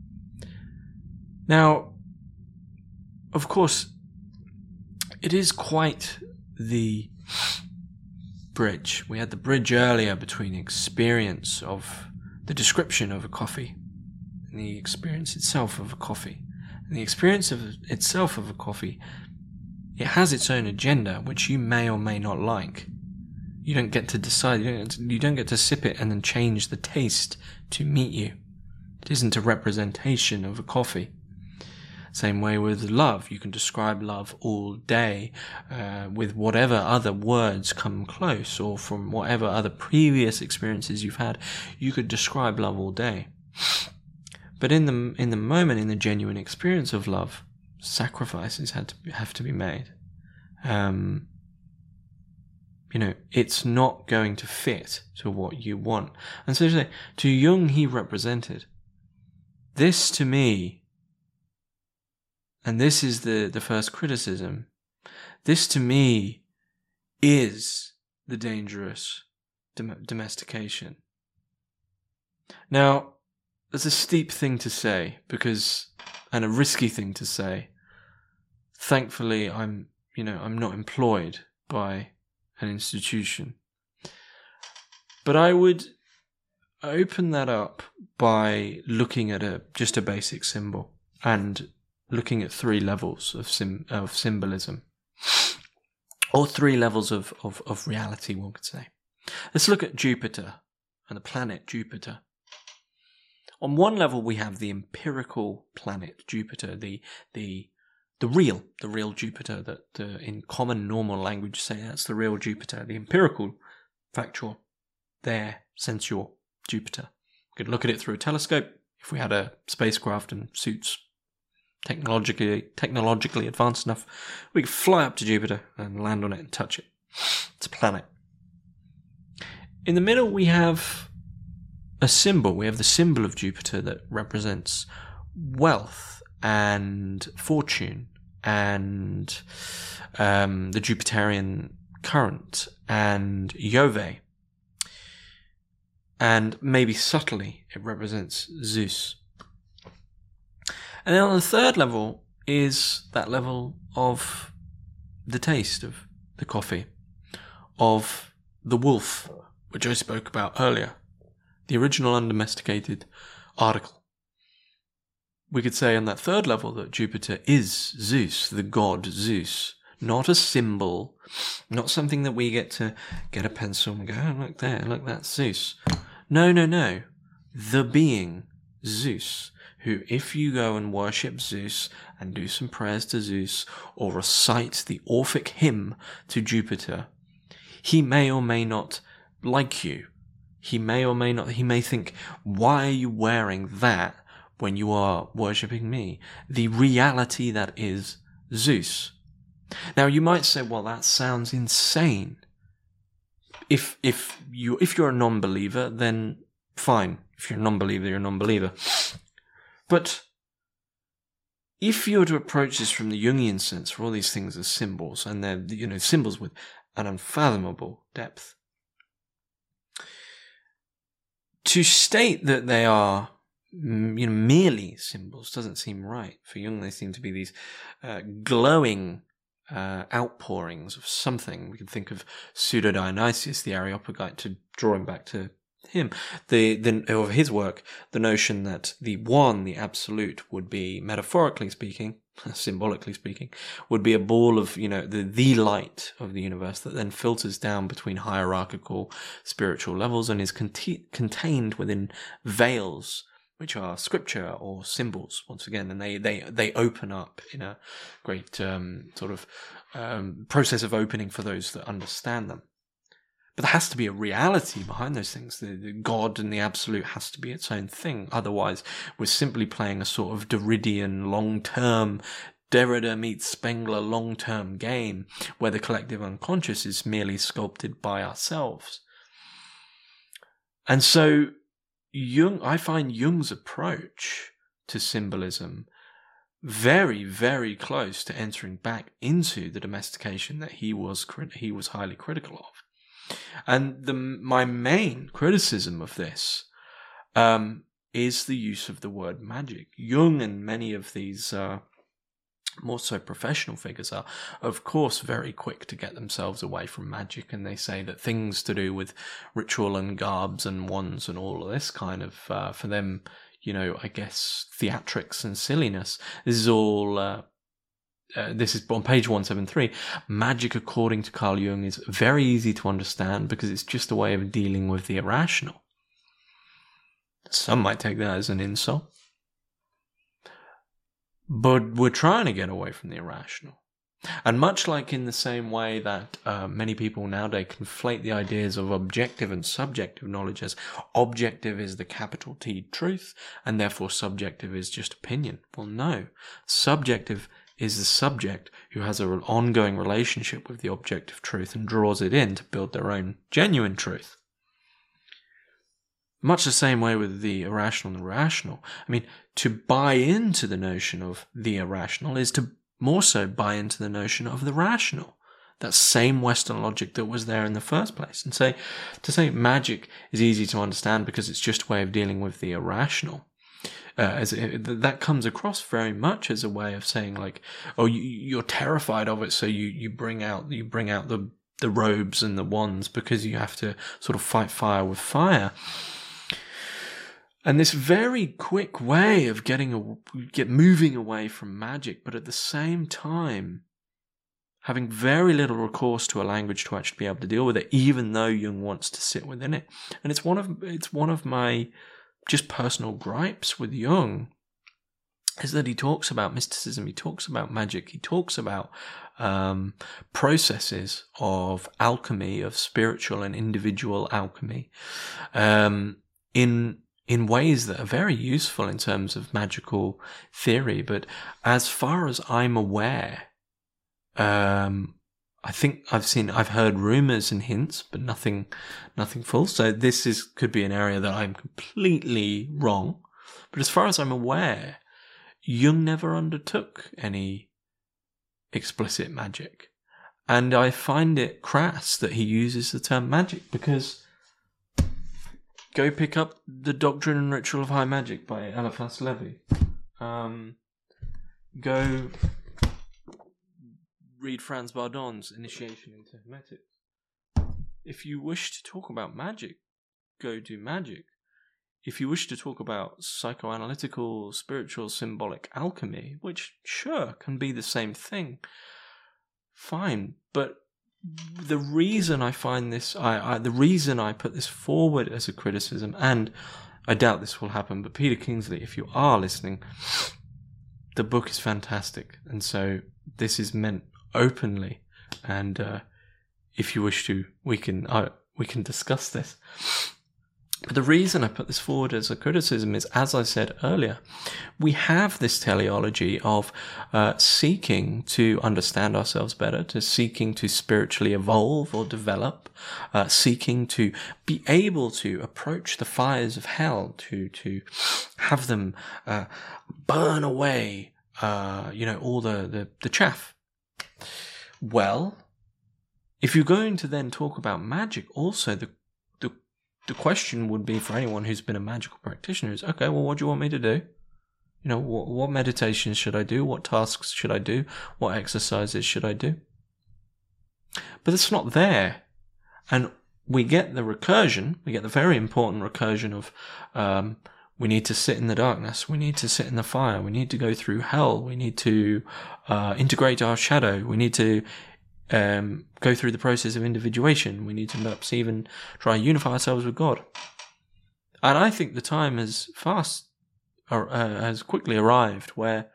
Now, of course, it is quite the bridge. We had the bridge earlier between experience of the description of a coffee and the experience itself of a coffee. And the experience of itself of a coffee, it has its own agenda, which you may or may not like. You don't get to decide, you don't get to, you don't get to sip it and then change the taste to meet you. It isn't a representation of a coffee. Same way with love. You can describe love all day uh, with whatever other words come close, or from whatever other previous experiences you've had, you could describe love all day. But in the in the moment, in the genuine experience of love, sacrifices had to be, have to be made. Um, you know, it's not going to fit to what you want. And so to, to Jung, he represented this to me. And this is the, the first criticism. This to me is the dangerous dom- domestication. Now, it's a steep thing to say, because, and a risky thing to say. Thankfully, I'm, you know, I'm not employed by an institution. But I would open that up by looking at a just a basic symbol and looking at three levels of sim, of symbolism, or three levels of, of, of reality, one could say. Let's look at Jupiter and the planet Jupiter. On one level, we have the empirical planet Jupiter, the the the real, the real Jupiter that uh, in common normal language say that's the real Jupiter, the empirical, factual, there, sensual Jupiter. We could look at it through a telescope if we had a spacecraft and suits technologically technologically advanced enough. We could fly up to Jupiter and land on it and touch it. It's a planet. In the middle, we have a symbol. We have the symbol of Jupiter that represents wealth and fortune and um, the Jupiterian current and Jove. And maybe subtly, it represents Zeus. And then on the third level is that level of the taste of the coffee, of the wolf, which I spoke about earlier, the original undomesticated article. We could say on that third level that Jupiter is Zeus, the god Zeus, not a symbol, not something that we get to get a pencil and go, oh, look there, look, that's Zeus. No, no, no. The being, Zeus, who if you go and worship Zeus and do some prayers to Zeus or recite the Orphic hymn to Jupiter, he may or may not like you. He may or may not, he may think, why are you wearing that when you are worshipping me? The reality that is Zeus. Now you might say, well, that sounds insane. If if you if you're a non-believer, then fine. If you're a non-believer, you're a non-believer. But if you were to approach this from the Jungian sense, where all these things are symbols, and they're, you know, symbols with an unfathomable depth, to state that they are, you know, merely symbols doesn't seem right. For Jung, they seem to be these uh, glowing Uh, outpourings of something. We can think of Pseudo-Dionysius, the Areopagite, to drawing back to him. The, the of his work, the notion that the one, the absolute, would be, metaphorically speaking, symbolically speaking, would be a ball of, you know, the, the light of the universe that then filters down between hierarchical spiritual levels and is cont- contained within veils, which are scripture or symbols, once again, and they, they, they open up in a great um, sort of um, process of opening for those that understand them. But there has to be a reality behind those things. The, the God and the absolute has to be its own thing. Otherwise, we're simply playing a sort of Derridian long-term, Derrida meets Spengler long-term game, where the collective unconscious is merely sculpted by ourselves. And so, Jung, I find Jung's approach to symbolism very, very close to entering back into the domestication that he was he was highly critical of. And the my main criticism of this um, is the use of the word magic. Jung and many of these uh, more so professional figures are, of course, very quick to get themselves away from magic, and they say that things to do with ritual and garbs and wands and all of this kind of, uh, for them, you know, I guess, theatrics and silliness. This is all, uh, uh, this is on page one seventy-three. Magic, according to Carl Jung, is very easy to understand because it's just a way of dealing with the irrational. Some might take that as an insult. But we're trying to get away from the irrational. And much like in the same way that uh, many people nowadays conflate the ideas of objective and subjective knowledge as objective is the capital T truth, and therefore subjective is just opinion. Well, no. Subjective is the subject who has an ongoing relationship with the objective truth and draws it in to build their own genuine truth. Much the same way with the irrational and the rational. I mean, to buy into the notion of the irrational is to more so buy into the notion of the rational. That same Western logic that was there in the first place. And say, to say magic is easy to understand because it's just a way of dealing with the irrational. Uh, as it, that comes across very much as a way of saying, like, oh, you, you're terrified of it, so you, you bring out you bring out the the robes and the wands because you have to sort of fight fire with fire. And this very quick way of getting a, get moving away from magic, but at the same time having very little recourse to a language to actually be able to deal with it, even though Jung wants to sit within it. And it's one of it's one of my just personal gripes with Jung, is that he talks about mysticism, he talks about magic, he talks about um, processes of alchemy, of spiritual and individual alchemy, um, in in ways that are very useful in terms of magical theory. But as far as I'm aware, um, I think I've seen, I've heard rumors and hints, but nothing, nothing full. So this is could be an area that I'm completely wrong. But as far as I'm aware, Jung never undertook any explicit magic, and I find it crass that he uses the term magic, because go pick up The Doctrine and Ritual of High Magic by Eliphas Levi. Um, go read Franz Bardon's Initiation into Hermetics. If you wish to talk about magic, go do magic. If you wish to talk about psychoanalytical, spiritual, symbolic alchemy, which sure can be the same thing, fine. But the reason I find this, I, I the reason I put this forward as a criticism, and I doubt this will happen, but Peter Kingsley, if you are listening, the book is fantastic, and so this is meant openly, and uh, if you wish to, we can uh, we can discuss this. But the reason I put this forward as a criticism is, as I said earlier, we have this teleology of uh, seeking to understand ourselves better, to seeking to spiritually evolve or develop, uh, seeking to be able to approach the fires of hell, to to have them uh, burn away, uh, you know, all the, the, the chaff. Well, if you're going to then talk about magic, also the the the question would be for anyone who's been a magical practitioner is, okay, well, what do you want me to do? You know, what, what meditations should I do? What tasks should I do? What exercises should I do? But it's not there. And we get the recursion, we get the very important recursion of um, we need to sit in the darkness, we need to sit in the fire, we need to go through hell, we need to uh, integrate our shadow, we need to um, go through the process of individuation, we need to perhaps even try and unify ourselves with God. And I think the time has fast, uh, has quickly arrived where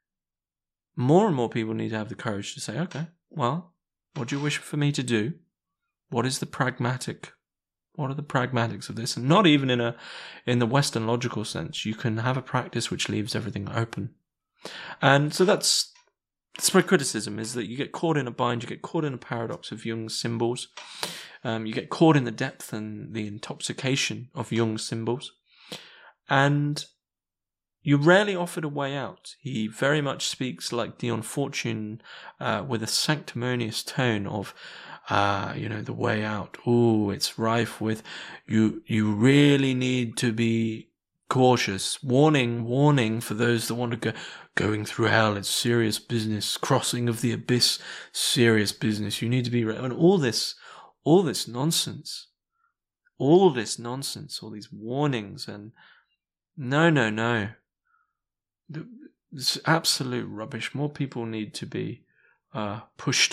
more and more people need to have the courage to say, okay, well, what do you wish for me to do? What is the pragmatic, what are the pragmatics of this? And not even in a, in the Western logical sense. You can have a practice which leaves everything open. And so that's, that's my criticism, is that you get caught in a bind, you get caught in a paradox of Jung's symbols. Um, you get caught in the depth and the intoxication of Jung's symbols. And you're rarely offered a way out. He very much speaks like Dion Fortune, uh, with a sanctimonious tone of, uh, you know, the way out. Oh, it's rife with, you, you really need to be cautious. Warning, warning for those that want to go, going through hell. It's serious business. Crossing of the abyss, serious business. You need to be, re-. and all this, all this nonsense, all this nonsense, all these warnings, and no, no, no. It's absolute rubbish. More people need to be uh, pushed.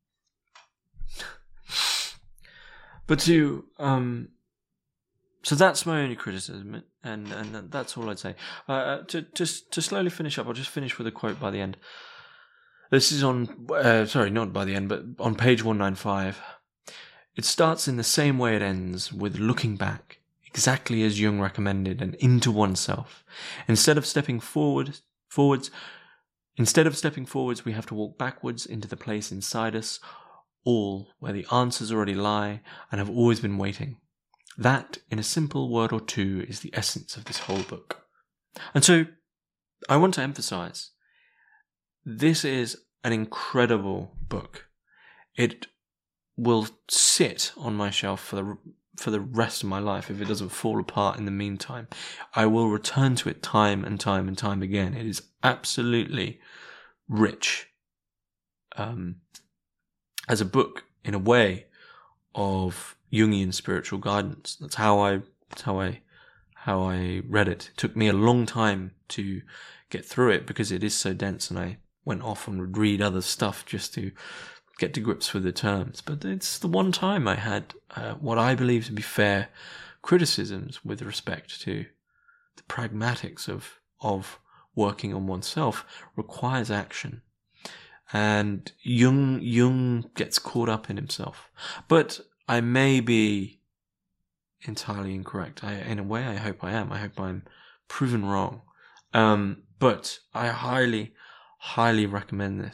But to, um, so that's my only criticism, and, and that's all I'd say. Uh, to, to, to slowly finish up, I'll just finish with a quote by the end. This is on, uh, sorry, not by the end, but on page one ninety-five. It starts in the same way it ends, with looking back, exactly as Jung recommended, and into oneself. Instead of stepping forward, forwards, instead of stepping forwards, we have to walk backwards into the place inside us, all where the answers already lie and have always been waiting. That, in a simple word or two, is the essence of this whole book. And so, I want to emphasize, this is an incredible book. It will sit on my shelf for the for the rest of my life if it doesn't fall apart in the meantime. I will return to it time and time and time again. It is absolutely rich um, as a book, in a way, of Jungian spiritual guidance. That's how I that's how I how I read it. It took me a long time to get through it because it is so dense, and I went off and would read other stuff just to get to grips with the terms. But it's the one time I had uh, what I believe to be fair criticisms with respect to the pragmatics of of working on oneself requires action. And Jung Jung gets caught up in himself. But I may be entirely incorrect. I, in a way, I hope I am. I hope I'm proven wrong. Um, but I highly, highly recommend this.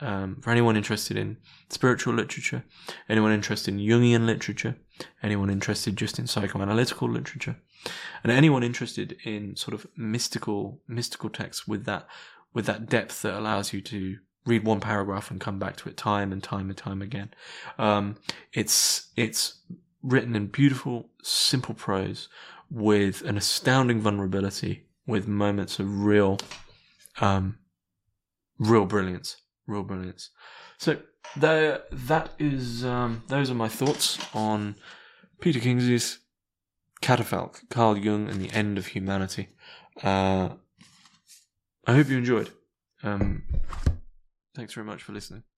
Um, for anyone interested in spiritual literature, anyone interested in Jungian literature, anyone interested just in psychoanalytical literature, and anyone interested in sort of mystical mystical texts with that with that depth that allows you to read one paragraph and come back to it time and time and time again. Um, it's it's written in beautiful, simple prose with an astounding vulnerability, with moments of real, um, real brilliance, real brilliance. So there, that is um, those are my thoughts on Peter Kingsley's Catafalque, Carl Jung and the End of Humanity. Uh, I hope you enjoyed. Um, thanks very much for listening.